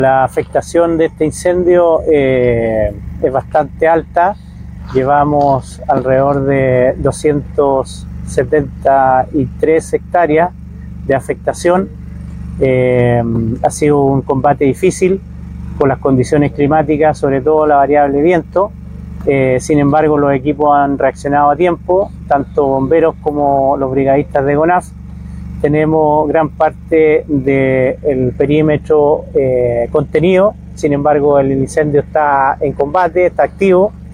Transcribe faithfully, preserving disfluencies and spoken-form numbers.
La afectación de este incendio eh, es bastante alta. Llevamos alrededor de doscientas setenta y tres hectáreas de afectación. Eh, ha sido un combate difícil por las condiciones climáticas, sobre todo la variable viento. Eh, sin embargo, los equipos han reaccionado a tiempo, tanto bomberos como los brigadistas de GONAF. Tenemos gran parte del perímetro eh, contenido. Sin embargo, el incendio está en combate, está activo.